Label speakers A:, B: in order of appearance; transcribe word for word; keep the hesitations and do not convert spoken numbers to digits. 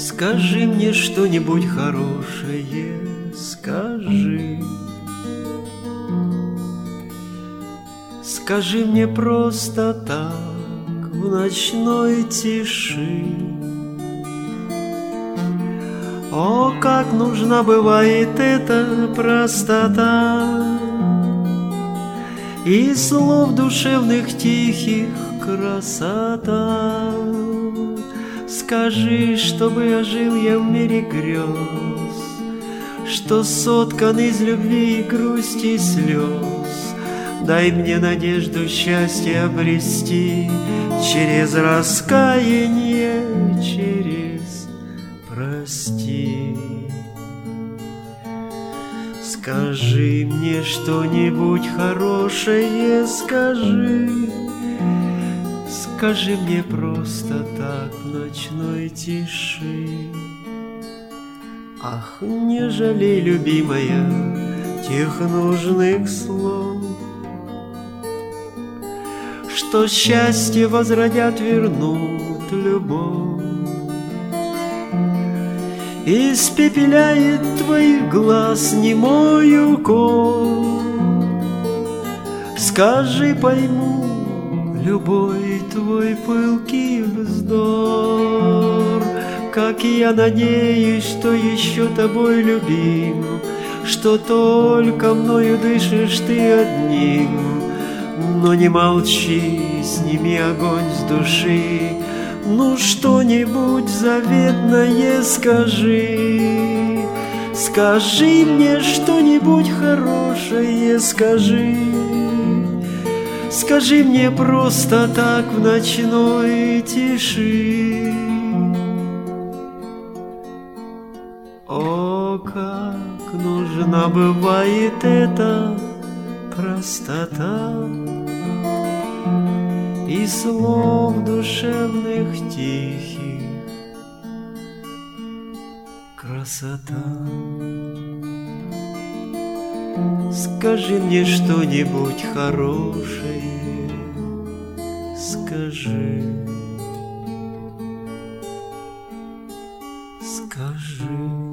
A: Скажи мне что-нибудь хорошее, скажи. Скажи мне просто так в ночной тиши. О, как нужна бывает эта простота и слов душевных тихих красота. Скажи, чтобы ожил я в мире грез, что соткан из любви и грусти и слез. Дай мне надежду счастье обрести через раскаяние, через прости. Скажи мне что-нибудь хорошее, скажи. Скажи мне просто так в ночной тиши. Ах, не жалей, любимая, тех нужных слов, что счастье возродят, вернут любовь. Испепеляет твоих глаз немой укор. Скажи, пойму любой твой пылкий вздор. Как я надеюсь, что еще тобой любим, что только мною дышишь ты одним. Но не молчи, сними огонь с души. Ну что-нибудь заветное скажи. Скажи мне что-нибудь хорошее, скажи. Скажи мне просто так в ночной тиши. О, как нужна бывает эта простота и слов душевных тихих красота. Скажи мне что-нибудь хорошее, скажи, скажи.